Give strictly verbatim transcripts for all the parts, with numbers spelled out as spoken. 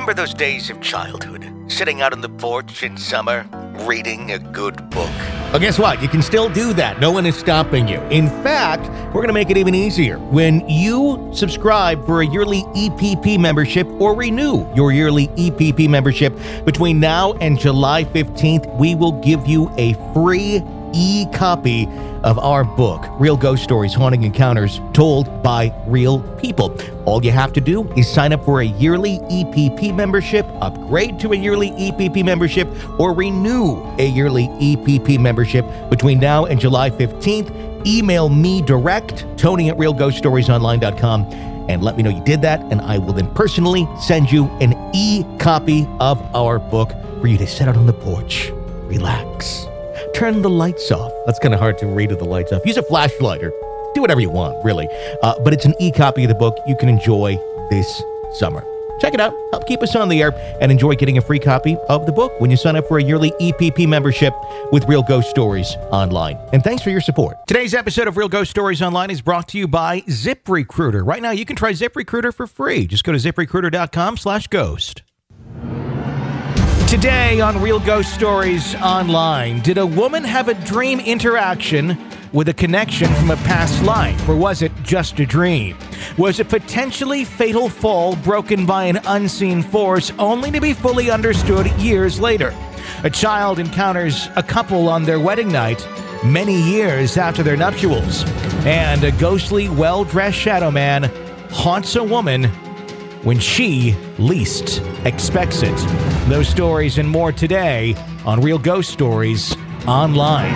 Remember those days of childhood, sitting out on the porch in summer, reading a good book? Well, guess what? You can still do that. No one is stopping you. In fact, we're going to make it even easier. When you subscribe for a yearly E P P membership or renew your yearly E P P membership between now and July fifteenth, we will give you a free e-copy of our book, Real Ghost Stories, Haunting Encounters Told by Real People. All you have to do is sign up for a yearly E P P membership, upgrade to a yearly E P P membership, or renew a yearly E P P membership between now and July fifteenth. Email me direct, Tony at real ghost stories online dot com, and let me know you did that, and I will then personally send you an e-copy of our book for you to sit out on the porch, relax, turn the lights off. That's kind of hard to read with the lights off. Use a flashlight or do whatever you want, really. Uh, but it's an e-copy of the book you can enjoy this summer. Check it out. Help keep us on the air and enjoy getting a free copy of the book when you sign up for a yearly E P P membership with Real Ghost Stories Online. And thanks for your support. Today's episode of Real Ghost Stories Online is brought to you by ZipRecruiter. Right now, you can try ZipRecruiter for free. Just go to ziprecruiter.com slash ghost. Today on Real Ghost Stories Online, did a woman have a dream interaction with a connection from a past life, or was it just a dream? Was a potentially fatal fall broken by an unseen force only to be fully understood years later? A child encounters a couple on their wedding night many years after their nuptials, and a ghostly, well-dressed shadow man haunts a woman when she least expects it. Those stories and more today on Real Ghost Stories Online.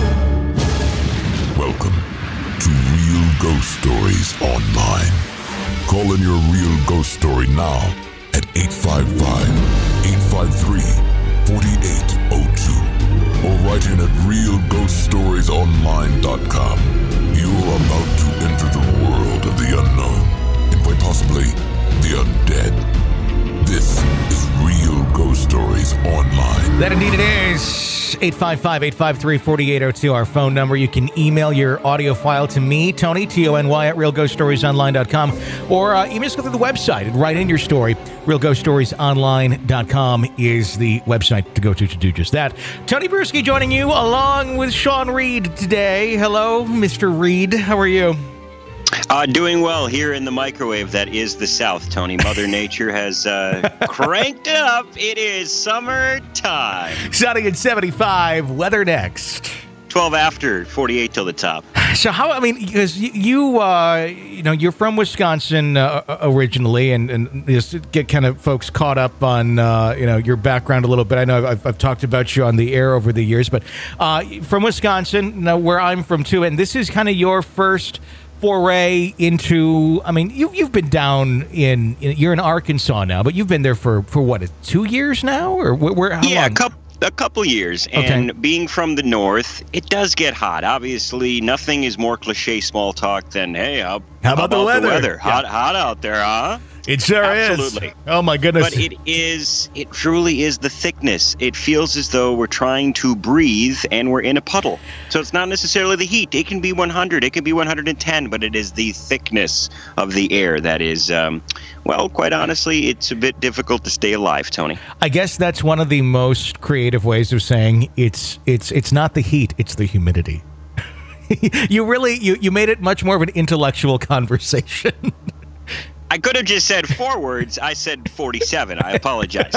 Welcome to Real Ghost Stories Online. Call in your real ghost story now at eight five five, eight five three, four eight zero two or write in at real ghost stories online dot com. You're about to enter the world of the unknown and quite possibly the undead. This is Real Ghost Stories Online. That indeed it is. eight five five, eight five three, four eight zero two, our phone number. You can email your audio file to me, Tony, T O N Y, at real ghost stories online dot com, or uh, even just go through the website and write in your story. real ghost stories online dot com is the website to go to to do just that. Tony Bruschi joining you along with Sean Reed today. Hello, Mister Reed. How are you? Uh, doing well here in the microwave that is the South, Tony. Mother Nature has uh, cranked it up. It is summertime. Sunny at seventy-five. Weather next. twelve after, forty-eight till the top. So how, I mean, because you, you, uh, you know, you're from Wisconsin uh, originally, and, and just get kind of folks caught up on, uh, you know, your background a little bit. I know I've, I've talked about you on the air over the years, but uh, from Wisconsin, you know, where I'm from too, and this is kind of your first foray into, I mean, you, you've been down in, you're in Arkansas now, but you've been there for, for what, two years now? Or where, where how yeah, long? a couple. A couple years, and okay. Being from the north, it does get hot. Obviously, nothing is more cliche small talk than, hey, how, how, about, how about the weather? The weather? Yeah. Hot, hot out there, huh? It sure Absolutely. is. Oh my goodness! But it is, it truly is the thickness. It feels as though we're trying to breathe and we're in a puddle. So it's not necessarily the heat. It can be one hundred, it can be one hundred ten, but it is the thickness of the air that is, um, well, quite honestly, it's a bit difficult to stay alive, Tony. I guess that's one of the most creative ways of saying it's it's it's not the heat, it's the humidity. you really you you made it much more of an intellectual conversation. I could have just said four words. I said forty-seven. I apologize.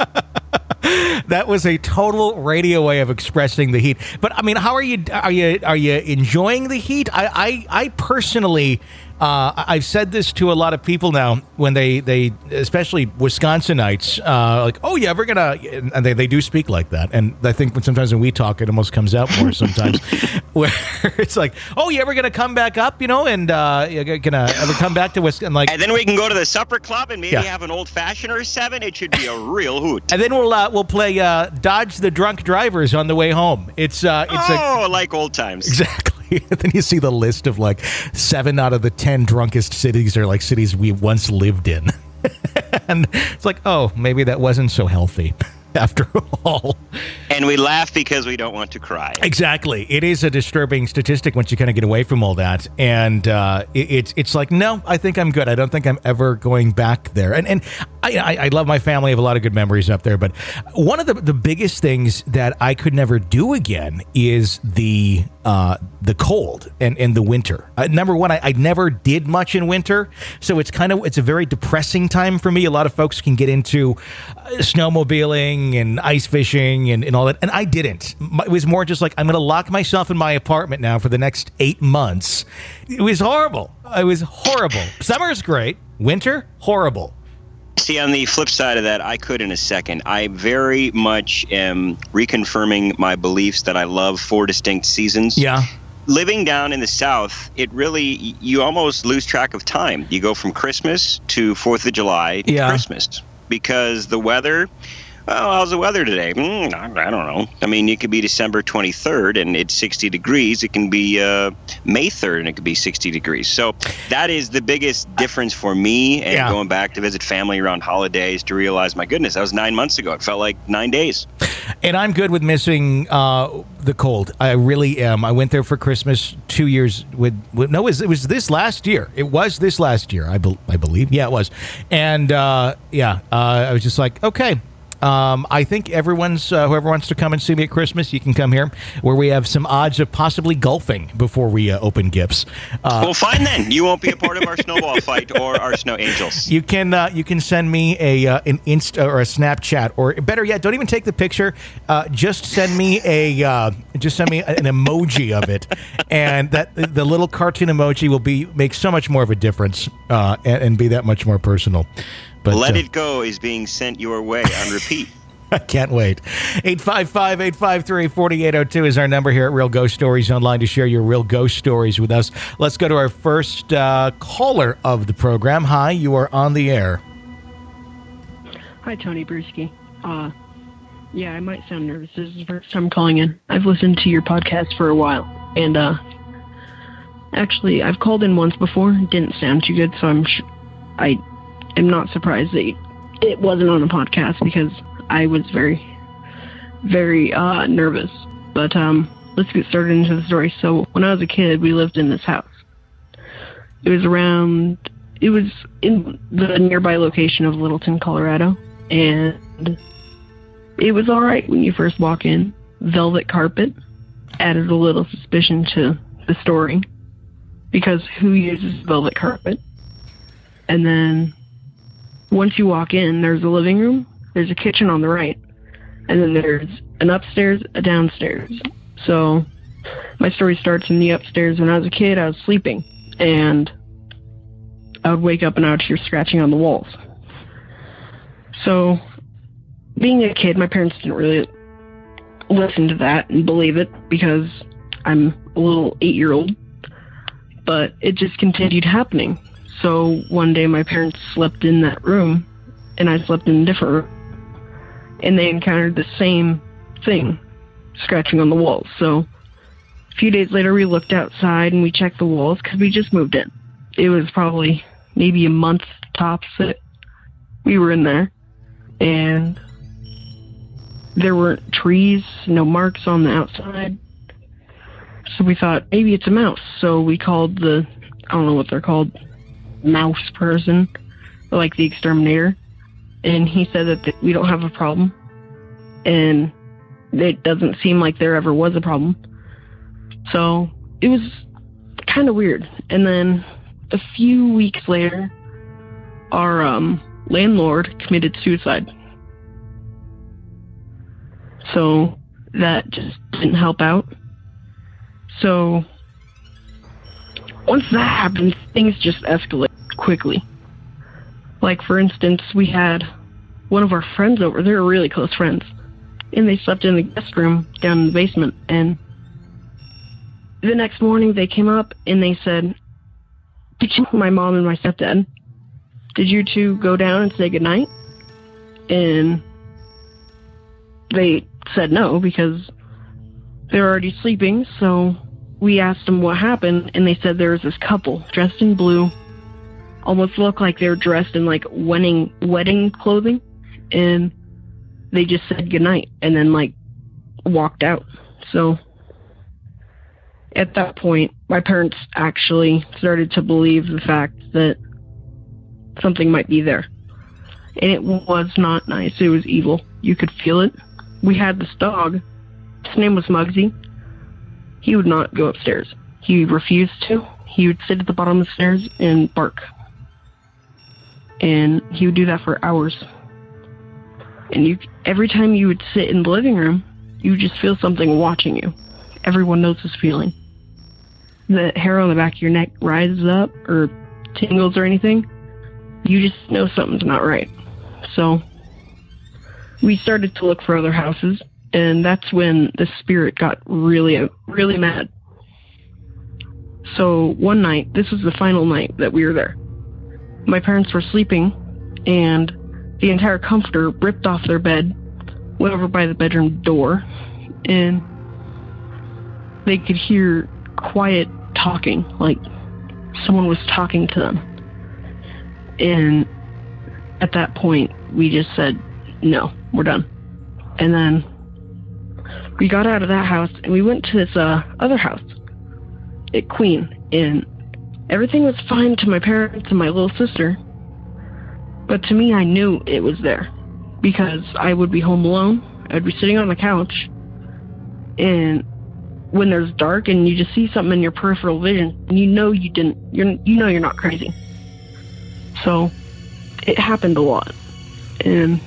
That was a total radio way of expressing the heat. But I mean, how are you? Are you are you enjoying the heat? I I, I personally, uh, I've said this to a lot of people now when they they especially Wisconsinites, uh, like, oh yeah, we're gonna, and they, they do speak like that. And I think when sometimes when we talk, it almost comes out more sometimes, where it's like, oh yeah, we're gonna come back up, you know, and uh, you're gonna ever come back to Wisconsin, like, and then we can go to the supper club and maybe yeah. have an old fashioned or seven. It should be a real hoot. And then we'll uh, we'll play uh, Dodge the Drunk Drivers on the way home. It's uh, it's oh, a, like old times. Exactly. Then you see the list of like seven out of the ten drunkest cities are like cities we once lived in. And it's like, oh, maybe that wasn't so healthy after all. And And we laugh because we don't want to cry. Exactly. It is a disturbing statistic once you kind of get away from all that. And uh, it, it's it's like, no, I think I'm good. I don't think I'm ever going back there. And and I, I, I love my family. I have a lot of good memories up there. But one of the, the biggest things that I could never do again is the uh, the cold and, and the winter. Uh, number one, I, I never did much in winter. So it's kind of it's a very depressing time for me. A lot of folks can get into uh, snowmobiling and ice fishing and, and all that. And I didn't. It was more just like, I'm going to lock myself in my apartment now for the next eight months. It was horrible. It was horrible. Summer's great. Winter, horrible. See, on the flip side of that, I could in a second. I very much am reconfirming my beliefs that I love four distinct seasons. Yeah. Living down in the South, it really, you almost lose track of time. You go from Christmas to fourth of July to yeah. Christmas because the weather... Well, how's the weather today? Mm, I, I don't know. I mean, it could be December twenty-third and it's sixty degrees. It can be uh, May third and it could be sixty degrees. So that is the biggest difference for me. And yeah. going back to visit family around holidays to realize, my goodness, that was nine months ago. It felt like nine days. And I'm good with missing uh, the cold. I really am. I went there for Christmas two years with, with no, it was, it was this last year. It was this last year, I, be, I believe. Yeah, it was. And uh, yeah, uh, I was just like, okay. Um, I think everyone's, uh, whoever wants to come and see me at Christmas, you can come here where we have some odds of possibly golfing before we uh, open gifts. Uh, well, fine then. You won't be a part of our snowball fight or our snow angels. You can uh, you can send me a uh, an Insta or a Snapchat, or better yet, don't even take the picture. Uh, just send me a uh, just send me an emoji of it, and that the little cartoon emoji will be make so much more of a difference uh, and, and be that much more personal. But, Let uh, It Go is being sent your way on repeat. I can't wait. eight five five, eight five three, four eight zero two is our number here at Real Ghost Stories Online to share your real ghost stories with us. Let's go to our first uh, caller of the program. Hi, you are on the air. Hi, Tony Bruschi. Uh, yeah, I might sound nervous. This is the first time calling in. I've listened to your podcast for a while, and uh, actually, I've called in once before. It didn't sound too good, so I'm sh- I am not surprised that it wasn't on a podcast because I was very, very uh, nervous. But um, let's get started into the story. So when I was a kid, we lived in this house. It was around, it was in the nearby location of Littleton, Colorado. And it was all right when you first walk in. Velvet carpet added a little suspicion to the story because who uses velvet carpet? And then once you walk in, there's a living room, there's a kitchen on the right, and then there's an upstairs, a downstairs. So my story starts in the upstairs. When I was a kid, I was sleeping, and I would wake up and I would hear scratching on the walls. So being a kid, my parents didn't really listen to that and believe it because I'm a little eight-year-old, but it just continued happening. So one day my parents slept in that room, and I slept in a different room, and they encountered the same thing, scratching on the walls. So a few days later, we looked outside, and we checked the walls, because we just moved in. It was probably maybe a month tops that we were in there, and there weren't trees, no marks on the outside. So we thought, maybe it's a mouse. So we called the, I don't know what they're called, mouse person, like the exterminator, and he said that th- we don't have a problem, and it doesn't seem like there ever was a problem. So it was kind of weird. And then a few weeks later, our um, landlord committed suicide. So that just didn't help out. So once that happened, things just escalated quickly. Like, for instance, we had one of our friends over. They were really close friends. And they slept in the guest room down in the basement. And the next morning, they came up and they said, "Did you, my mom and my stepdad, did you two go down and say goodnight?" And they said no, because they were already sleeping. So we asked them what happened, and they said there was this couple dressed in blue, almost looked like they were dressed in like wedding wedding clothing, and they just said goodnight and then like walked out. So at that point, my parents actually started to believe the fact that something might be there. And it was not nice. It was evil. You could feel it. We had this dog. His name was Muggsy. He would not go upstairs. He refused to. He would sit at the bottom of the stairs and bark. And he would do that for hours. And you, every time you would sit in the living room, you would just feel something watching you. Everyone knows this feeling. The hair on the back of your neck rises up or tingles or anything. You just know something's not right. So we started to look for other houses, and that's when the spirit got really, really mad. So one night, this was the final night that we were there. My parents were sleeping, and the entire comforter ripped off their bed, went over by the bedroom door, and they could hear quiet talking, like someone was talking to them. And at that point, we just said, no, we're done. And then we got out of that house, and we went to this uh, other house at Queen, and everything was fine to my parents and my little sister. But to me, I knew it was there because I would be home alone. I'd be sitting on the couch, and when there's dark and you just see something in your peripheral vision, and you know you didn't, you're, you know you're not crazy. So it happened a lot. And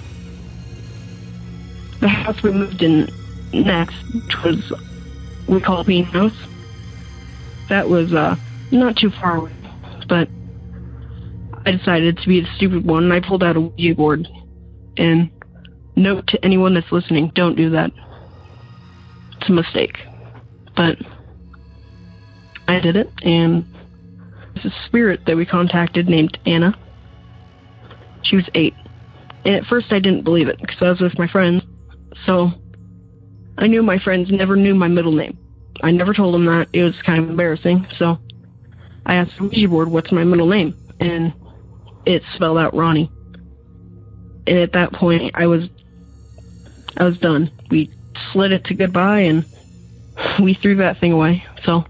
the house we moved in next, which was, we call it Bean House, that was uh, not too far away, but I decided to be the stupid one, and I pulled out a Ouija board. And note to anyone that's listening, don't do that. It's a mistake. But I did it, and there's a spirit that we contacted named Anna. She was eight. And at first I didn't believe it, because I was with my friends. So I knew my friends never knew my middle name. I never told them that. It was kind of embarrassing. So I asked the Ouija board, what's my middle name? And it spelled out Ronnie. And at that point, I was, I was done. We slid it to goodbye, and we threw that thing away. So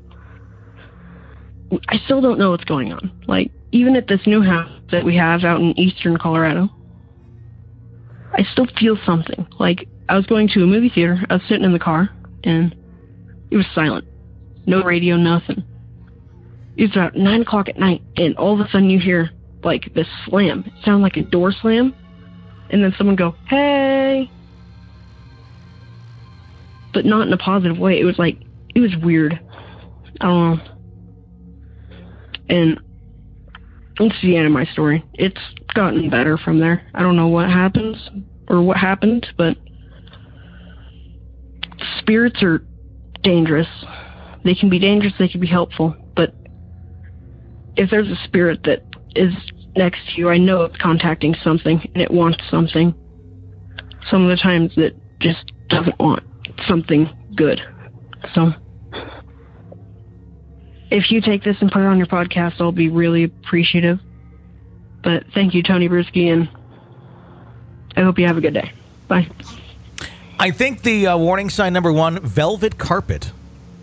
I still don't know what's going on. Like, even at this new house that we have out in eastern Colorado, I still feel something. Like, I was going to a movie theater, I was sitting in the car, and it was silent. No radio, nothing. It was about nine o'clock at night, and all of a sudden you hear, like, this slam. It sounded like a door slam, and then someone go, hey! But not in a positive way. It was like, it was weird. I don't know. And it's the end of my story. It's gotten better from there. I don't know what happens or what happened, but spirits are dangerous. They can be dangerous, they can be helpful, but if there's a spirit that is next to you, I know it's contacting something and it wants something. Some of the times it just doesn't want something good. So if you take this and put it on your podcast, I'll be really appreciative. But thank you, Tony Bruschi, and I hope you have a good day. Bye. I think the uh, warning sign number one, velvet carpet.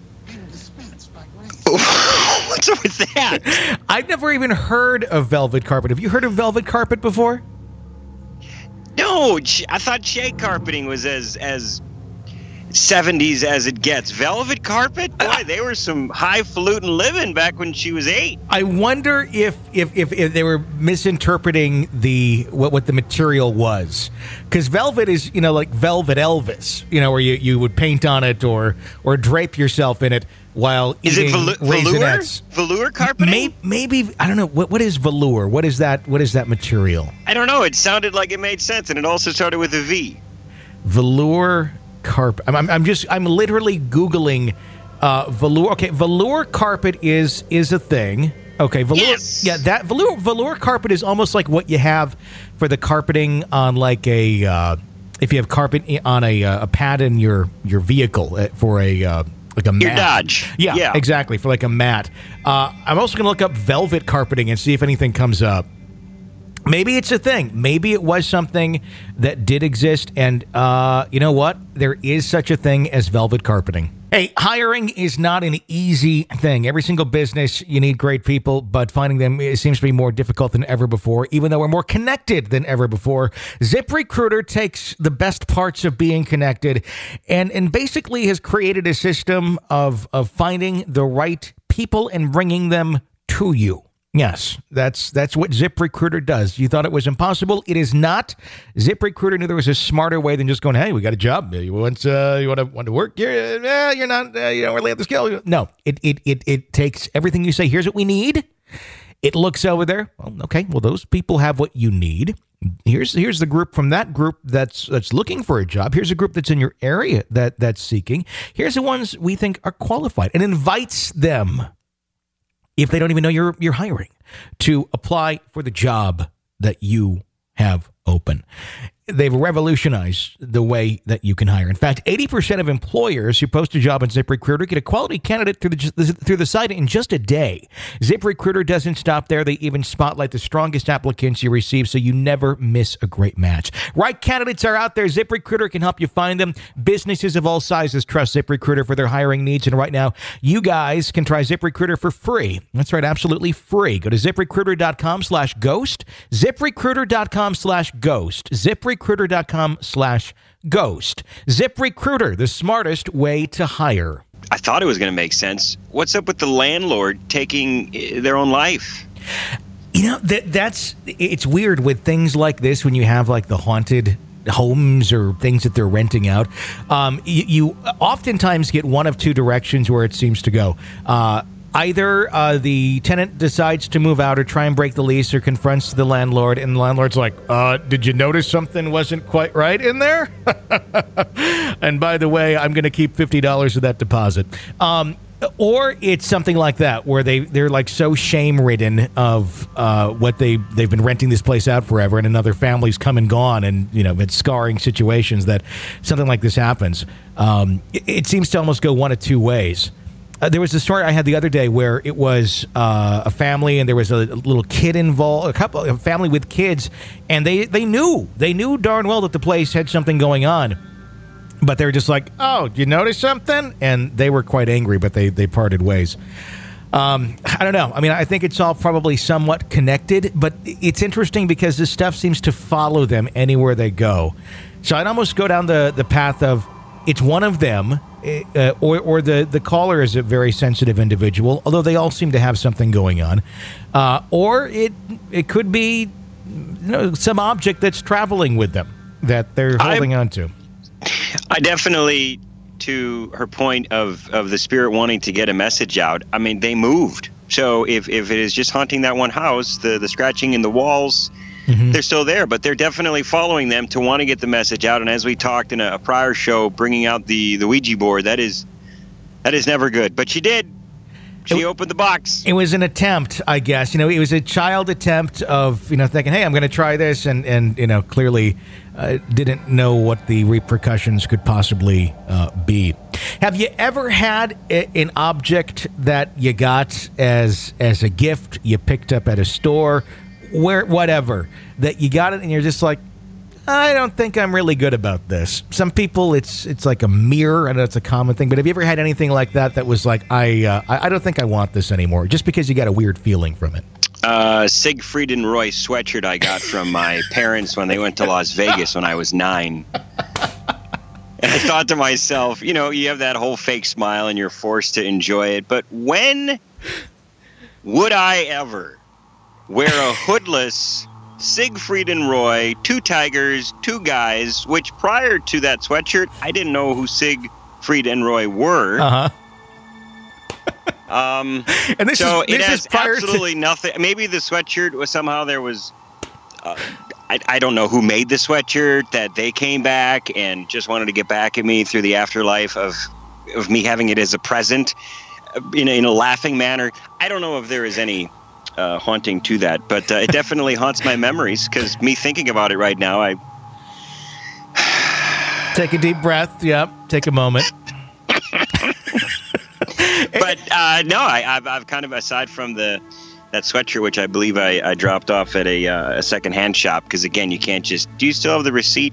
What's up with that? I've never even heard of velvet carpet. Have you heard of velvet carpet before? No, I thought shag carpeting was as as seventies as it gets. Velvet carpet? Boy, uh, they were some highfalutin living back when she was eight. I wonder if if, if, if they were misinterpreting the what, what the material was. Because velvet is, you know, like Velvet Elvis, you know, where you, you would paint on it or or drape yourself in it while is eating it velu- Raisinets. Velour? Velour carpeting? Maybe, maybe, I don't know. What What is velour? What is that? What is that material? I don't know. It sounded like it made sense, and it also started with a V. Velour carpet. I'm, I'm, I'm just, I'm literally Googling uh, velour. Okay, velour carpet is is a thing. Okay, velour. Yes. Yeah, that velour velour carpet is almost like what you have for the carpeting on like a uh, if you have carpet on a uh, a pad in your your vehicle for a uh, like a mat. Your Dodge. Yeah, yeah, exactly, for like a mat. Uh, I'm also going to look up velvet carpeting and see if anything comes up. Maybe it's a thing. Maybe it was something that did exist. And uh, you know what? There is such a thing as velvet carpeting. Hey, hiring is not an easy thing. Every single business, you need great people, but finding them it seems to be more difficult than ever before, even though we're more connected than ever before. ZipRecruiter takes the best parts of being connected and, and basically has created a system of, of finding the right people and bringing them to you. Yes, that's that's what ZipRecruiter does. You thought it was impossible. It is not. ZipRecruiter knew there was a smarter way than just going, hey, we got a job. You want, uh, you want, to, want to work? You're, uh, you're not, uh, you don't really have the skill. No, it, it, it, it takes everything you say. Here's what we need. It looks over there. Well, okay, well, those people have what you need. Here's here's the group from that group that's that's looking for a job. Here's a group that's in your area that that's seeking. Here's the ones we think are qualified and invites them, if they don't even know you're you're hiring, to apply for the job that you have open. They've revolutionized the way that you can hire. In fact, eighty percent of employers who post a job on ZipRecruiter get a quality candidate through the, through the site in just a day. ZipRecruiter doesn't stop there. They even spotlight the strongest applicants you receive, so you never miss a great match. Right candidates are out there. ZipRecruiter can help you find them. Businesses of all sizes trust ZipRecruiter for their hiring needs, and right now, you guys can try ZipRecruiter for free. That's right, absolutely free. Go to ZipRecruiter.com slash ghost. ZipRecruiter.com slash ghost. ZipRecruiter. ZipRecruiter.com slash ghost. ZipRecruiter, the smartest way to hire. I thought it was going to make sense. What's up with the landlord taking their own life? You know, that that's it's weird with things like this when you have like the haunted homes or things that they're renting out. Um, you, you oftentimes get one of two directions where it seems to go. Uh, Either uh, the tenant decides to move out or try and break the lease or confronts the landlord, and the landlord's like, uh, did you notice something wasn't quite right in there? And by the way, I'm going to keep fifty dollars of that deposit. Um, or it's something like that where they, they're like so shame-ridden of uh, what they, they've been renting this place out forever, and another family's come and gone, and you know it's scarring situations that something like this happens. Um, it, it seems to almost go one of two ways. Uh, there was a story I had the other day where it was uh, a family and there was a, a little kid involved, a couple, a family with kids, and they, they knew, they knew darn well that the place had something going on, but they were just like, oh, you notice something? And they were quite angry, but they, they parted ways. Um, I don't know. I mean, I think it's all probably somewhat connected, but it's interesting because this stuff seems to follow them anywhere they go. So I'd almost go down the, the path of it's one of them, uh, or, or the, the caller is a very sensitive individual, although they all seem to have something going on. Uh, or it it could be you know, some object that's traveling with them that they're holding I, on to. I definitely, to her point of, of the spirit wanting to get a message out, I mean, they moved. So if, if it is just haunting that one house, the, the scratching in the walls, mm-hmm. they're still there, but they're definitely following them to want to get the message out. And as we talked in a, a prior show, bringing out the, the Ouija board, that is that is never good. But she did. She it, opened the box. It was an attempt, I guess. You know, it was a child attempt of, you know, thinking, hey, I'm going to try this. And, and you know, clearly uh, didn't know what the repercussions could possibly uh, be. Have you ever had a, an object that you got as as a gift, you picked up at a store, where whatever, that you got it and you're just like, I don't think I'm really good about this. Some people, it's it's like a mirror. I know it's a common thing, but have you ever had anything like that that was like, I uh, I don't think I want this anymore, just because you got a weird feeling from it? Uh, Siegfried and Roy sweatshirt I got from my parents when they went to Las Vegas when I was nine. And I thought to myself, you know, you have that whole fake smile and you're forced to enjoy it, but when would I ever wear a hoodless Siegfried and Roy, two tigers, two guys, which prior to that sweatshirt, I didn't know who Siegfried and Roy were. Uh-huh. um, and this so is, this it has is prior absolutely to- nothing. Maybe the sweatshirt was somehow there was, uh, I, I don't know who made the sweatshirt, that they came back and just wanted to get back at me through the afterlife of, of me having it as a present in a, in a laughing manner. I don't know if there is any Uh, haunting to that, but uh, it definitely haunts my memories because me thinking about it right now, I take a deep breath. Yep, take a moment. But uh, no, I, I've, I've kind of aside from the that sweatshirt, which I believe I, I dropped off at a, uh, a secondhand shop, because again, you can't just. Do you still have the receipt?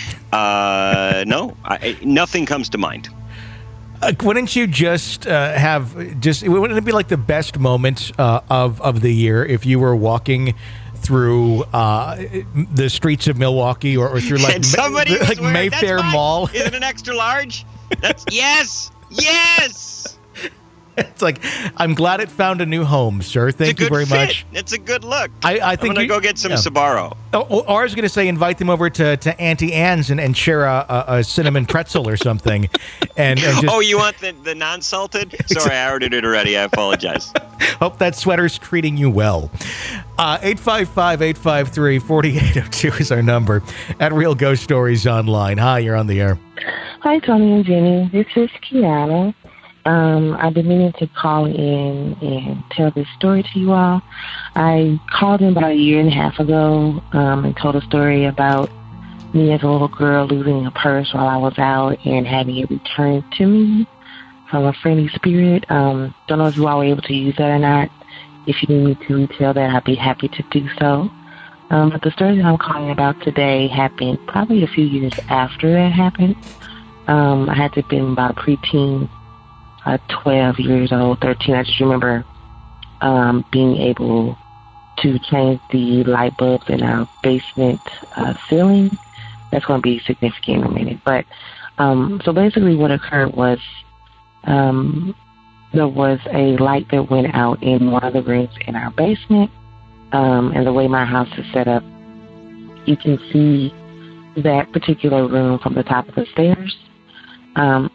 Uh, no, I, nothing comes to mind. Uh, wouldn't you just uh, have just? Wouldn't it be like the best moment uh, of of the year if you were walking through uh, the streets of Milwaukee, or, or through like somebody Ma- like wearing, Mayfair Mall? Is it an extra large? That's yes, yes. It's like, I'm glad it found a new home, sir. Thank you very fit. much. It's a good look. I, I think I'm gonna you, go get some yeah. Sbarro. Oh, or I was going to say, invite them over to, to Auntie Anne's and, and share a, a, a cinnamon pretzel or something. And, and just, oh, you want the, the non-salted? Sorry, I ordered it already. I apologize. Hope that sweater's treating you well. Uh, eight five five, eight five three, four eight zero two is our number at Real Ghost Stories Online. Hi, you're on the air. Hi, Tony and Jenny. This is Kiana. Um, I've been meaning to call in and tell this story to you all. I called in about a year and a half ago um, and told a story about me as a little girl losing a purse while I was out and having it returned to me from a friendly spirit. Um, don't know if you all were able to use that or not. If you need me to retell that, I'd be happy to do so. Um, but the story that I'm calling about today happened probably a few years after that happened. Um, I had to have been about a preteen. Uh, twelve years old, thirteen. I just remember um, being able to change the light bulbs in our basement uh, ceiling. That's going to be significant in a minute. But um, so basically what occurred was um, there was a light that went out in one of the rooms in our basement. Um, and the way my house is set up, you can see that particular room from the top of the stairs. Um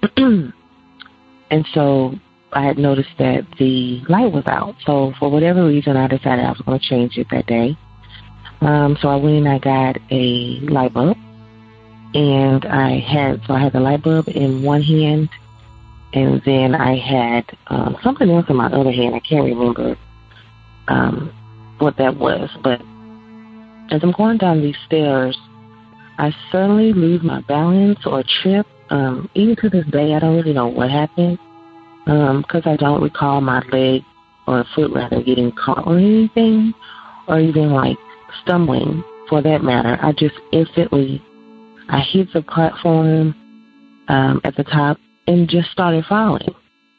And so I had noticed that the light was out. So for whatever reason, I decided I was going to change it that day. Um, so I went and I got a light bulb. And I had, so I had the light bulb in one hand. And then I had um, something else in my other hand. I can't remember um, what that was. But as I'm going down these stairs, I suddenly lose my balance or trip. Um, even to this day, I don't really know what happened because um, I don't recall my leg or foot, rather, getting caught on anything or even, like, stumbling, for that matter. I just instantly, I hit the platform um, at the top and just started falling.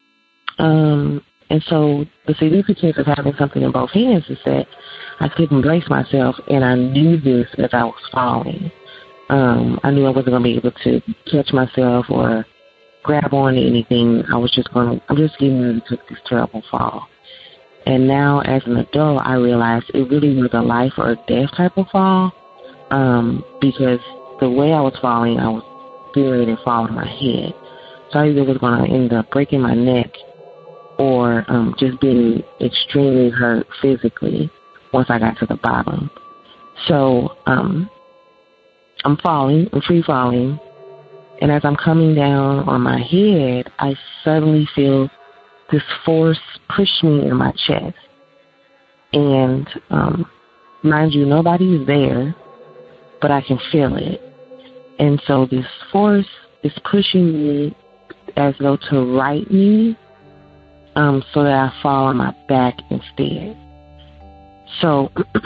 Um, and so the significance of having something in both hands is that I couldn't brace myself, and I knew this as I was falling. Um, I knew I wasn't going to be able to catch myself or grab on to anything. I was just going to, I'm just getting ready to take this terrible fall. And now as an adult, I realized it really was a life or death type of fall um, because the way I was falling, I was getting ready to fall on my head. So I either was going to end up breaking my neck or um, just being extremely hurt physically once I got to the bottom. So, um, I'm falling, I'm free falling, and as I'm coming down on my head, I suddenly feel this force push me in my chest. And um, mind you, nobody is there, but I can feel it. And so this force is pushing me as though to right me um, so that I fall on my back instead. So,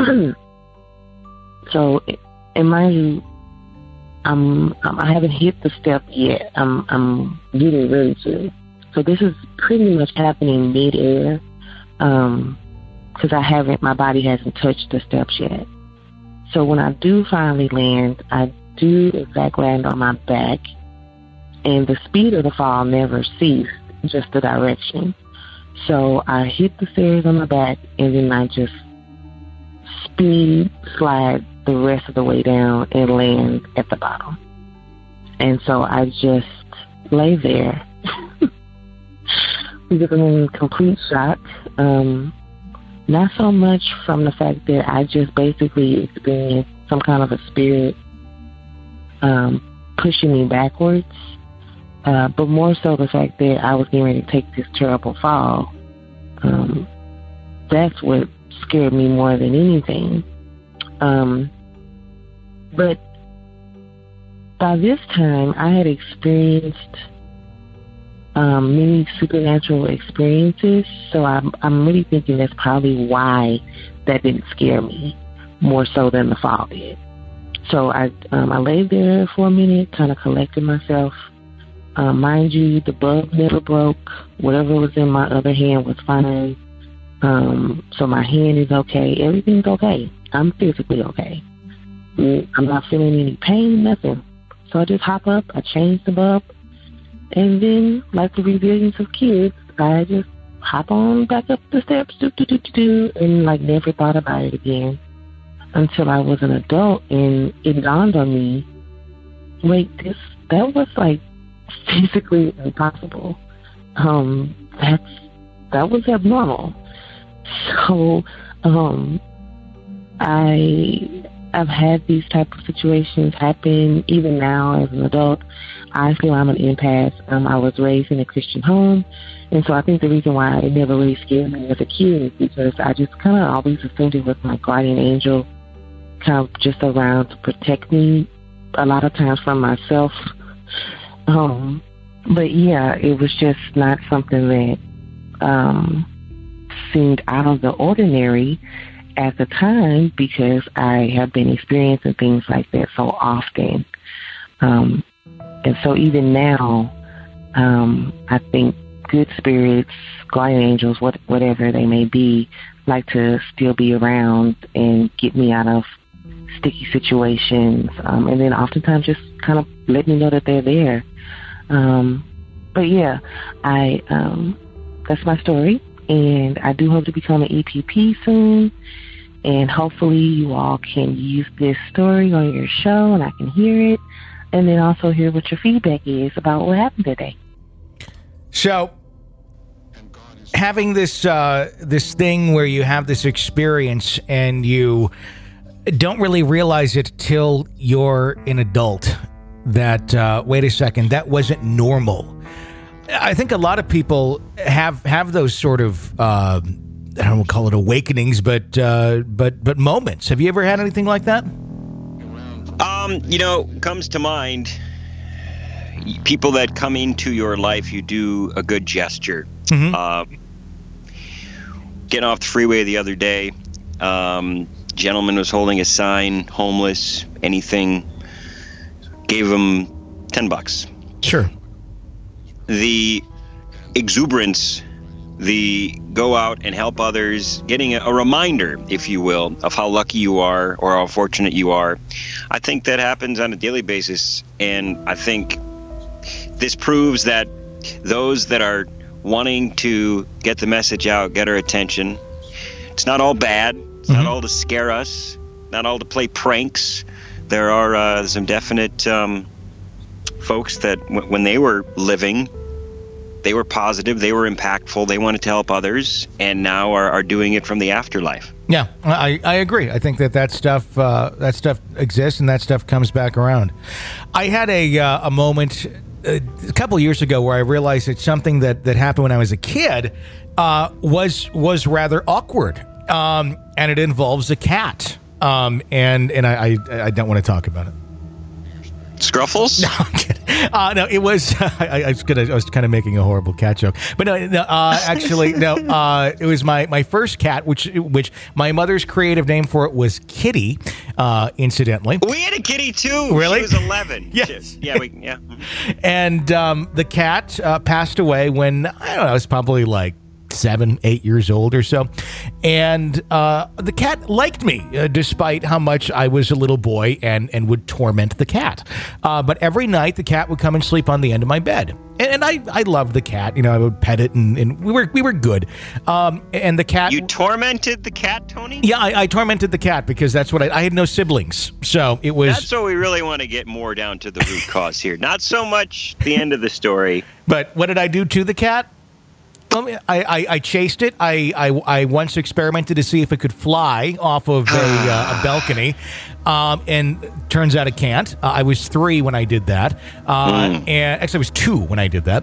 so, and mind you, I'm, I'm, I haven't hit the step yet. I'm, I'm getting ready to. So this is pretty much happening mid-air um, because I haven't, my body hasn't touched the steps yet. So when I do finally land, I do in fact land on my back, and the speed of the fall never ceased, just the direction. So I hit the stairs on my back, and then I just speed slide the rest of the way down and land at the bottom. And so I just lay there because I'm in complete shock. Um, not so much from the fact that I just basically experienced some kind of a spirit um, pushing me backwards, uh, but more so the fact that I was getting ready to take this terrible fall. Um, that's what scared me more than anything. Um, but by this time, I had experienced um, many supernatural experiences. So I'm, I'm really thinking that's probably why that didn't scare me more so than the fall did. So I, um, I laid there for a minute, kind of collected myself. Um, mind you, the bug never broke. Whatever was in my other hand was fine. Um, so my hand is okay. Everything's okay. I'm physically okay. I'm not feeling any pain, nothing. So I just hop up, I change the bulb, and then, like the resilience of kids, I just hop on back up the steps, do, do, do, do, do, and like never thought about it again until I was an adult, and it dawned on me, wait, this, that was like physically impossible. Um, that's, that was abnormal. So, um, I, I've had these type of situations happen even now as an adult. I feel I'm an empath. Um, I was raised in a Christian home, and so I think the reason why it never really scared me as a kid is because I just kind of always assumed it was my guardian angel kind of just around to protect me a lot of times from myself. Um, but yeah, it was just not something that um, seemed out of the ordinary at the time because I have been experiencing things like that so often. Um, and so even now, um, I think good spirits, guardian angels, what, whatever they may be, like to still be around and get me out of sticky situations. Um, and then oftentimes just kind of let me know that they're there. Um, but yeah, I, um, that's my story. And I do hope to become an E P P soon. And hopefully you all can use this story on your show and I can hear it. And then also hear what your feedback is about what happened today. So, having this uh, this thing where you have this experience and you don't really realize it till you're an adult that, uh, wait a second, that wasn't normal. I think a lot of people have have those sort of, uh, I don't want to call it awakenings, but uh, but but moments. Have you ever had anything like that? Um, you know, comes to mind, people that come into your life, you do a good gesture. Mm-hmm. Um, getting off the freeway the other day, um, gentleman was holding a sign, homeless, anything, gave him ten bucks. Sure. The exuberance, the go out and help others, getting a, a reminder, if you will, of how lucky you are or how fortunate you are. I think that happens on a daily basis. And I think this proves that those that are wanting to get the message out, get our attention, it's not all bad. It's mm-hmm. not all to scare us, not all to play pranks. There are uh, some definite um, folks that w- when they were living, they were positive, they were impactful, they wanted to help others, and now are, are doing it from the afterlife. Yeah, I, I agree. I think that that stuff uh, that stuff exists and that stuff comes back around. I had a uh, a moment a couple of years ago where I realized that something that, that happened when I was a kid uh, was was rather awkward, um, and it involves a cat. Um, and and I, I I don't want to talk about it. Scruffles? No, I'm kidding. Uh, no, it was. I, I was gonna. I was kind of making a horrible cat joke, but no. no uh, actually, no. Uh, it was my, my first cat, which which my mother's creative name for it was Kitty. Uh, incidentally, we had a kitty too. Really? She was eleven. Yes. Yeah. We. Yeah. And um, the cat uh, passed away when I don't know. I was probably like seven, eight years old or so. And uh, the cat liked me, uh, despite how much I was a little boy and, and would torment the cat. Uh, but every night, the cat would come and sleep on the end of my bed. And, and I, I loved the cat. You know, I would pet it, and, and we were we were good. Um, and the cat... You tormented the cat, Tony? Yeah, I, I tormented the cat because that's what I... I had no siblings, so it was... That's what we really want to get more down to the root cause here. Not so much the end of the story. But what did I do to the cat? Well, I, I, I chased it. I, I, I once experimented to see if it could fly off of a, uh, a balcony. Um, and turns out it can't. Uh, I was three when I did that. Uh, mm. And actually, I was two when I did that.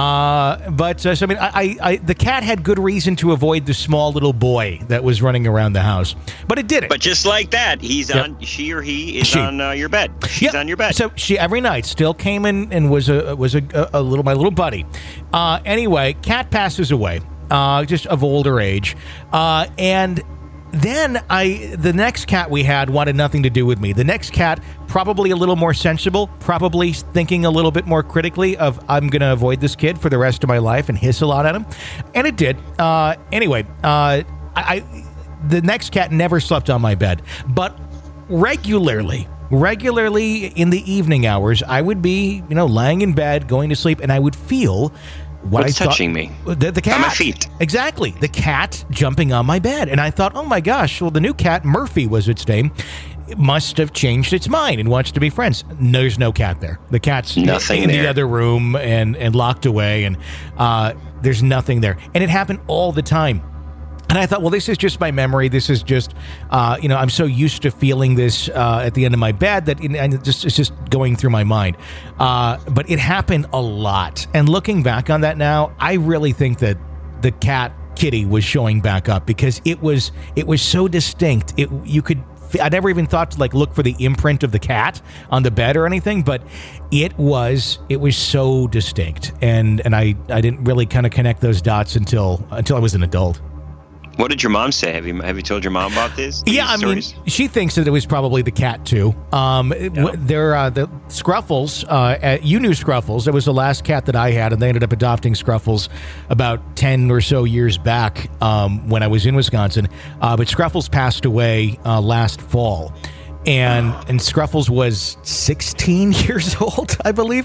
Uh, but, uh, so, I mean, I, I, I, the cat had good reason to avoid the small little boy that was running around the house. But it did it. But just like that, he's yep. on, she or he is she. on uh, your bed. She's yep. on your bed. So she, every night, still came in and was a, was a, a, a little, my little buddy. Uh, anyway, cat passes away, uh, just of older age. Uh, and... Then I, the next cat we had wanted nothing to do with me. The next cat, probably a little more sensible, probably thinking a little bit more critically of, I'm going to avoid this kid for the rest of my life and hiss a lot at him. And it did. Uh, anyway, uh, I, the next cat never slept on my bed, but regularly, regularly in the evening hours, I would be, you know, lying in bed, going to sleep, and I would feel... What What's I touching thought, me? The, the cat. On my feet. Exactly. The cat jumping on my bed. And I thought, oh my gosh, well, the new cat, Murphy was its name, it must have changed its mind and wants to be friends. No, there's no cat there. The cat's nothing in there. the other room and, and locked away, and uh, there's nothing there. And it happened all the time. And I thought, well, this is just my memory. This is just, uh, you know, I'm so used to feeling this uh, at the end of my bed that it, and it just, it's just going through my mind. Uh, but it happened a lot. And looking back on that now, I really think that the cat Kitty was showing back up because it was it was so distinct. It you could. I never even thought to like look for the imprint of the cat on the bed or anything, but it was it was so distinct, and and I, I didn't really kind of connect those dots until until I was an adult. What did your mom say? Have you have you told your mom about this? Yeah, I stories? mean, she thinks that it was probably the cat too. Um, yeah. There, uh, the Scruffles. Uh, you knew Scruffles. It was the last cat that I had, and they ended up adopting Scruffles about ten or so years back um, when I was in Wisconsin. Uh, but Scruffles passed away uh, last fall. And and Scruffles was sixteen years old, I believe.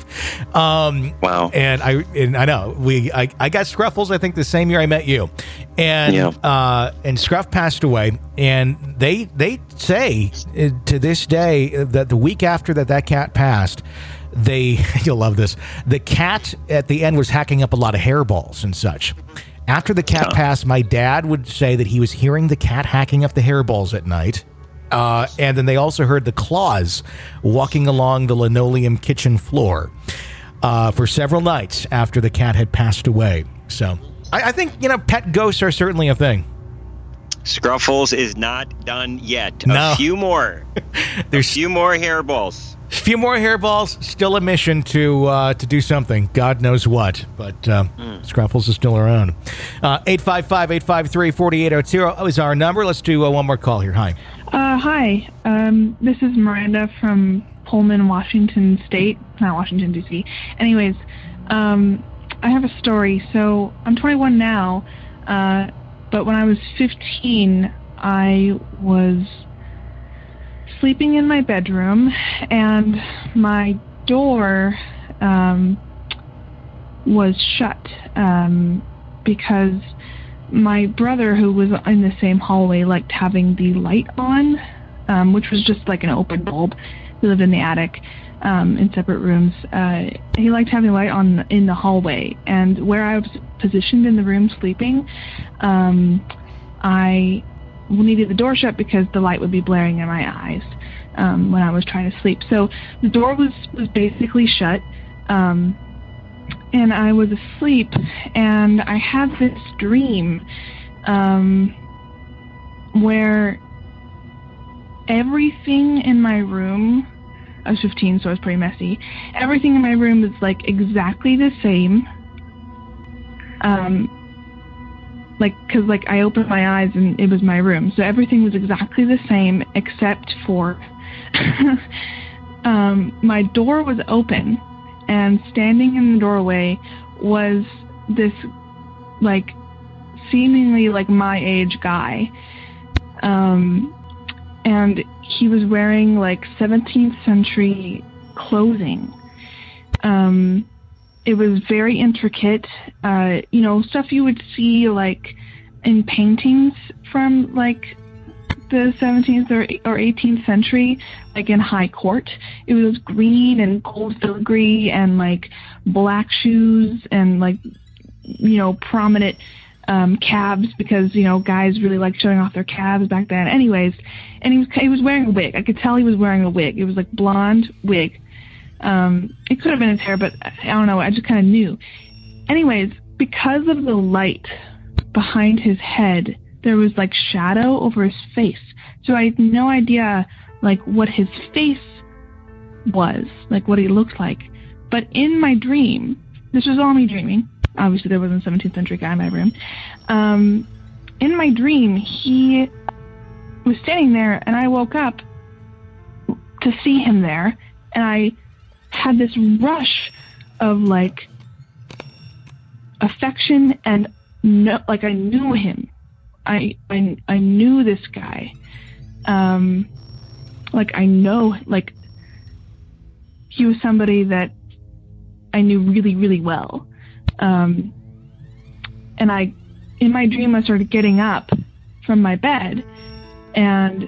Um, wow! And I and I know we I, I got Scruffles. I think the same year I met you, and yeah. uh, and Scruff passed away. And they they say uh, to this day that the week after that that cat passed, they you'll love this. The cat at the end was hacking up a lot of hairballs and such. After the cat oh. passed, my dad would say that he was hearing the cat hacking up the hairballs at night. Uh, and then they also heard the claws walking along the linoleum kitchen floor uh, for several nights after the cat had passed away. So I, I think, you know, pet ghosts are certainly a thing. Scruffles is not done yet. No. A few more. There's a few more hairballs. A few more hairballs. Still a mission to uh, to do something. God knows what. But uh, mm. Scruffles is still around. Uh, eight five five, eight five three, four eight zero zero is our number. Let's do uh, one more call here. Hi. Uh, hi. Um, this is Miranda from Pullman, Washington State. Not Washington, D C Anyways, um, I have a story. So I'm twenty-one now, uh, but when I was fifteen, I was sleeping in my bedroom, and my door um, was shut um, because my brother, who was in the same hallway, liked having the light on, um, which was just like an open bulb. We lived in the attic um, in separate rooms. Uh, he liked having the light on in the hallway, and where I was positioned in the room sleeping, um, I needed the door shut because the light would be blaring in my eyes um, when I was trying to sleep. So the door was, was basically shut, um, and I was asleep, and I had this dream um, where everything in my room, I was fifteen, so I was pretty messy, everything in my room was like exactly the same. Um, Like, because, like, I opened my eyes and it was my room. So everything was exactly the same except for um, my door was open, and standing in the doorway was this, like, seemingly, like, my age guy. Um, and he was wearing, like, seventeenth century clothing. Um... It was very intricate, uh, you know, stuff you would see, like, in paintings from, like, the seventeenth or, or eighteenth century, like in high court. It was green and gold filigree and, like, black shoes and, like, you know, prominent um, calves because, you know, guys really like showing off their calves back then. Anyways, and he was he was wearing a wig. I could tell he was wearing a wig. It was like blonde wig. Um, it could have been his hair, but I don't know. I just kind of knew. Anyways, because of the light behind his head, there was like shadow over his face. So I had no idea like what his face was, like what he looked like. But in my dream, this was all me dreaming. Obviously, there wasn't a seventeenth century guy in my room. Um, in my dream, he was standing there, and I woke up to see him there, and I had this rush of like affection and no, like I knew him. I I I knew this guy. Um, like I know, like he was somebody that I knew really, really well. Um, and I, in my dream, I started getting up from my bed, and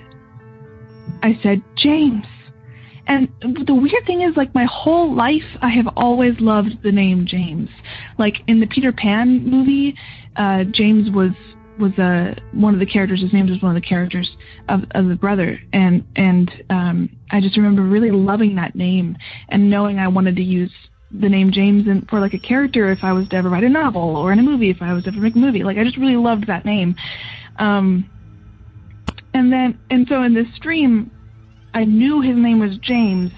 I said, James. And the weird thing is, like, my whole life, I have always loved the name James. Like, in the Peter Pan movie, uh, James was was uh, one of the characters. His name was one of the characters of, of the brother. And, and um, I just remember really loving that name and knowing I wanted to use the name James in, for, like, a character if I was to ever write a novel, or in a movie if I was to ever make a movie. Like, I just really loved that name. Um, and then, and so in this dream, I knew his name was James,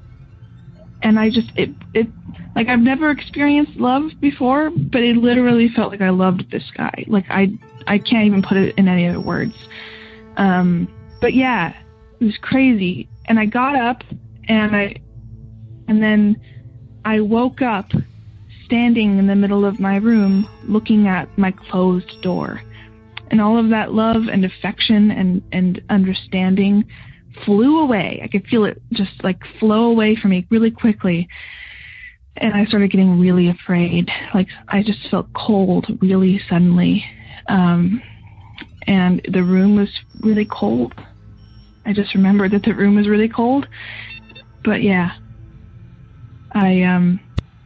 and I just, it, it, like, I've never experienced love before, but it literally felt like I loved this guy. Like, I, I can't even put it in any other words. Um, but yeah, it was crazy. And I got up, and I, and then I woke up standing in the middle of my room, looking at my closed door. And all of that love and affection and, and understanding flew away. I could feel it just like flow away from me really quickly. And I started getting really afraid. Like, I just felt cold really suddenly. Um, and the room was really cold. I just remembered that the room was really cold. But yeah, I, um,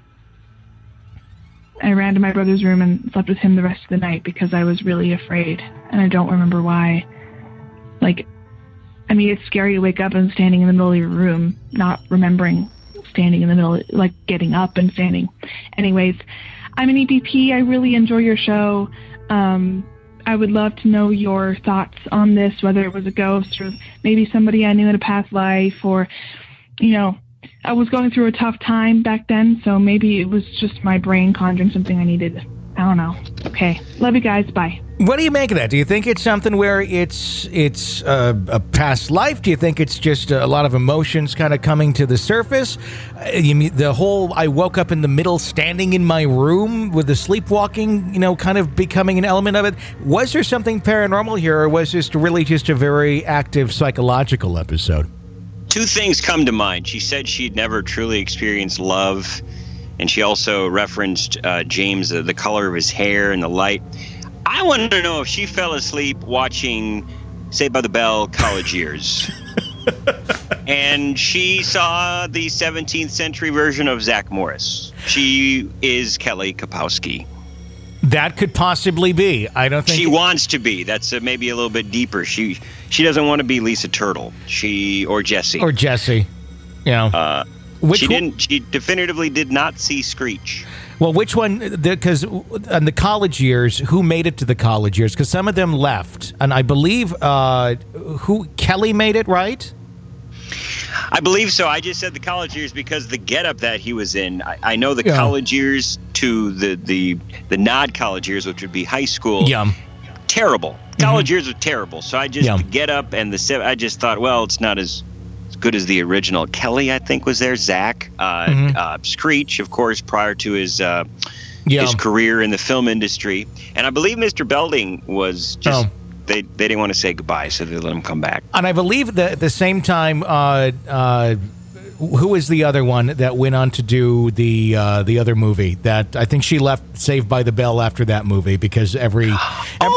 I ran to my brother's room and slept with him the rest of the night because I was really afraid. And I don't remember why. Like, I mean, it's scary to wake up and standing in the middle of your room, not remembering standing in the middle, like getting up and standing. Anyways, I'm an E P P. I really enjoy your show. Um, I would love to know your thoughts on this, whether it was a ghost or maybe somebody I knew in a past life, or, you know, I was going through a tough time back then, so maybe it was just my brain conjuring something I needed. I don't know. Okay. Love you guys. Bye. What do you make of that? Do you think it's something where it's it's a, a past life? Do you think it's just a lot of emotions kind of coming to the surface? Uh, you mean the whole I woke up in the middle standing in my room with the sleepwalking, you know, kind of becoming an element of it? Was there something paranormal here, or was this really just a very active psychological episode? Two things come to mind. She said she'd never truly experienced love, and she also referenced uh, James, uh, the color of his hair and the light. I wanted to know if she fell asleep watching Saved by the Bell College Years. And she saw the seventeenth century version of Zach Morris. She is Kelly Kapowski. That could possibly be. I don't think she it- wants to be. That's uh, maybe a little bit deeper. She she doesn't want to be Lisa Turtle. She or Jessie. Or Jessie. You know. Uh, Which she one? didn't. She definitively did not see Screech. Well, which one? Because in the college years, who made it to the college years? Because some of them left, and I believe uh, who Kelly made it, right? I believe so. I just said the college years because the getup that he was in. I, I know the Yeah. college years to the the the not college years, which would be high school. Yeah. Terrible. College years are terrible. So I just Yeah. the getup and the se- I just thought, well, it's not as good as the original. Kelly, I think, was there. Zach, uh, Mhm. uh, Screech, of course, prior to his uh, Yeah. his career in the film industry, and I believe Mister Belding was just Oh. they they didn't want to say goodbye, so they let him come back. And I believe that at the same time, uh, uh, who was the other one that went on to do the uh, the other movie? That I think she left Saved by the Bell after that movie because every, every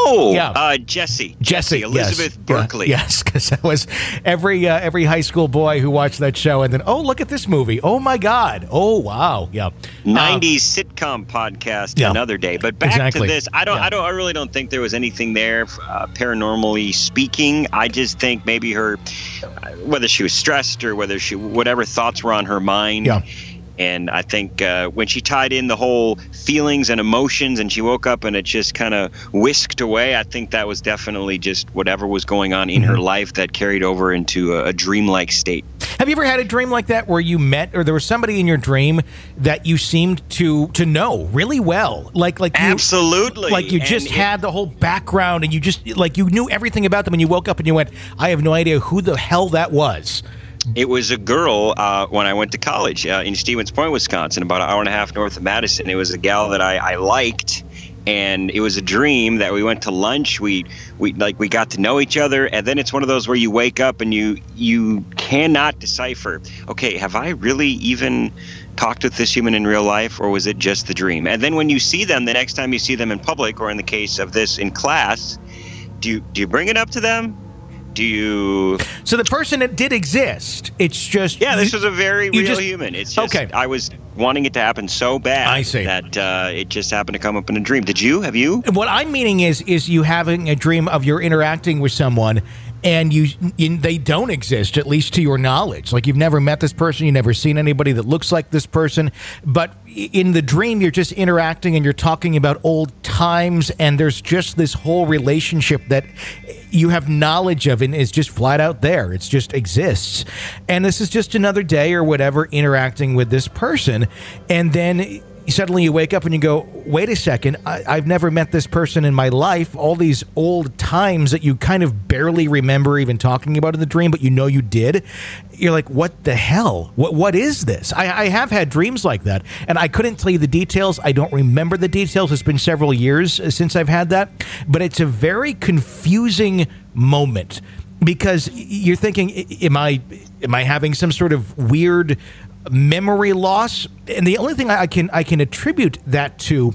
Oh, yeah. uh, Jesse. Jesse, Elizabeth yes. Berkley. Yeah, yes, because that was every uh, every high school boy who watched that show and then, oh, look at this movie. Oh, my God. Oh, wow. Yeah. nineties um, sitcom podcast yeah. another day. But back exactly. to this, I don't, yeah. I don't, I really don't think there was anything there, uh, paranormally speaking. I just think maybe her, uh, whether she was stressed or whether she, whatever thoughts were on her mind. Yeah. And I think uh, when she tied in the whole feelings and emotions and she woke up and it just kind of whisked away, I think that was definitely just whatever was going on in mm-hmm. her life that carried over into a, a dreamlike state. Have you ever had a dream like that where you met or there was somebody in your dream that you seemed to to know really well? Like, like you, Absolutely. Like you just and had it, the whole background and you just, like you knew everything about them and you woke up and you went, I have no idea who the hell that was. It was a girl uh, when I went to college uh, in Stevens Point, Wisconsin, about an hour and a half north of Madison. It was a gal that I, I liked, and it was a dream that we went to lunch. We we like we got to know each other, and then it's one of those where you wake up and you you cannot decipher. Okay, have I really even talked with this human in real life, or was it just the dream? And then when you see them, the next time you see them in public, or in the case of this in class, do you, do you bring it up to them? Do you... So the person that did exist, it's just... Yeah, this was a very real just, human. It's just, okay. I was wanting it to happen so bad I see. that uh, it just happened to come up in a dream. Did you? Have you? What I'm meaning is, is you having a dream of you're interacting with someone and you, you they don't exist, at least to your knowledge. Like you've never met this person, you've never seen anybody that looks like this person, but in the dream you're just interacting and you're talking about old times and there's just this whole relationship that you have knowledge of and is just flat out there. It just exists. And this is just another day or whatever interacting with this person. And then suddenly you wake up and you go, wait a second, I, I've never met this person in my life. All these old times that you kind of barely remember even talking about in the dream, but you know you did. You're like, what the hell? What What is this? I, I have had dreams like that, and I couldn't tell you the details. I don't remember the details. It's been several years since I've had that, but it's a very confusing moment because you're thinking, am I, am I having some sort of weird memory loss? And the only thing I can I can attribute that to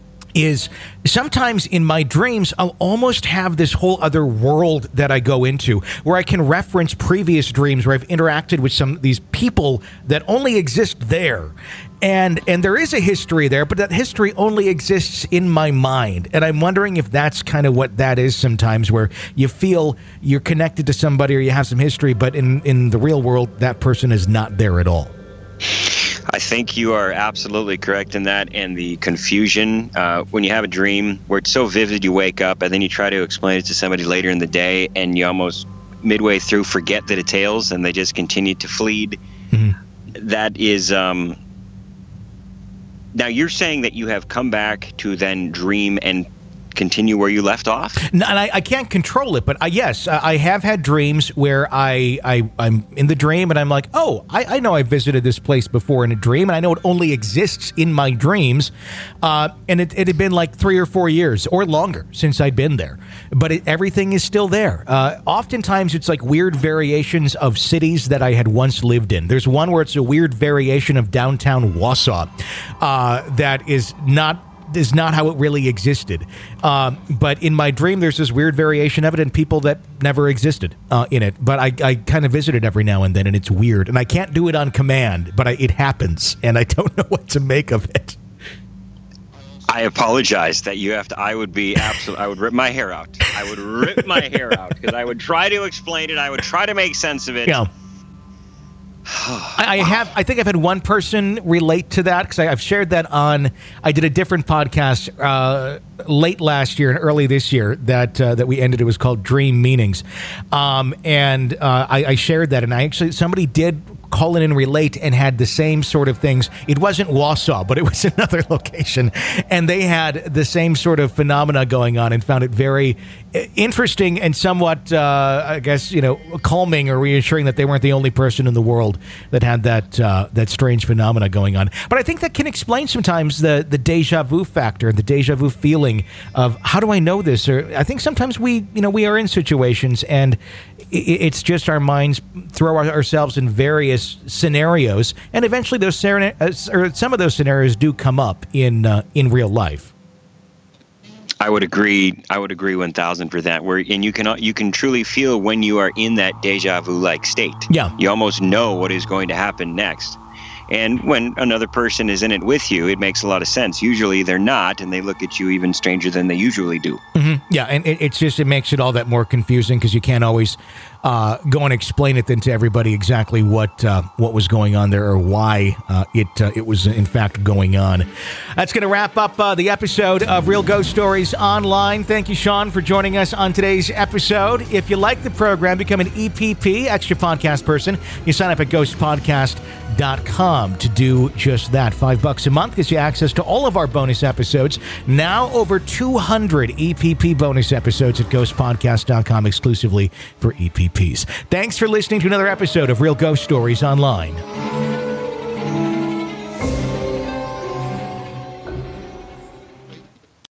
is sometimes in my dreams, I'll almost have this whole other world that I go into where I can reference previous dreams where I've interacted with some of these people that only exist there. And and there is a history there, but that history only exists in my mind. And I'm wondering if that's kind of what that is sometimes, where you feel you're connected to somebody or you have some history, but in, in the real world, that person is not there at all. I think you are absolutely correct in that, and the confusion uh, when you have a dream where it's so vivid you wake up and then you try to explain it to somebody later in the day and you almost midway through forget the details and they just continue to fleet. Mm-hmm. That is... Um, now you're saying that you have come back to then dream and continue where you left off? No, and I, I can't control it, but I, yes, I have had dreams where I, I, I'm in the dream and I'm like, oh, I, I know I visited this place before in a dream, and I know it only exists in my dreams, uh, and it, it had been like three or four years or longer since I'd been there, but it, everything is still there. Uh, oftentimes it's like weird variations of cities that I had once lived in. There's one where it's a weird variation of downtown Wausau uh, that is not is not how it really existed. Um, but in my dream, there's this weird variation of it and people that never existed uh, in it. But I, I kind of visit it every now and then, and it's weird. And I can't do it on command, but I, it happens, and I don't know what to make of it. I apologize that you have to. I would be absolute. I would rip my hair out. I would rip my hair out because I would try to explain it. I would try to make sense of it. Yeah. I have. I think I've had one person relate to that because I've shared that on. I did a different podcast uh, late last year and early this year that uh, that we ended. It was called Dream Meanings, um, and uh, I, I shared that. And I actually somebody did call in and relate and had the same sort of things. It wasn't Wausau, but it was another location, and they had the same sort of phenomena going on and found it very interesting and somewhat, uh, I guess, you know, calming or reassuring that they weren't the only person in the world that had that uh, that strange phenomena going on. But I think that can explain sometimes the the deja vu factor, the deja vu feeling of how do I know this? Or I think sometimes we, you know, we are in situations and it's just our minds throw ourselves in various scenarios, and eventually those or some of those scenarios do come up in uh, in real life. I would agree. I would agree one thousand for that. Where and you can you can truly feel when you are in that deja vu like state. Yeah, you almost know what is going to happen next. And when another person is in it with you, it makes a lot of sense. Usually they're not, and they look at you even stranger than they usually do. Mm-hmm. Yeah, and it, it's just, it makes it all that more confusing because you can't always uh, go and explain it then to everybody exactly what uh, what was going on there or why uh, it uh, it was in fact going on. That's going to wrap up uh, the episode of Real Ghost Stories Online. Thank you, Sean, for joining us on today's episode. If you like the program, become an E P P, Extra Podcast Person. You sign up at ghost podcast dot com to do just that. Five bucks a month gives you access to all of our bonus episodes. Now over two hundred E P P bonus episodes at ghost podcast dot com exclusively for E P Ps. Thanks for listening to another episode of Real Ghost Stories Online.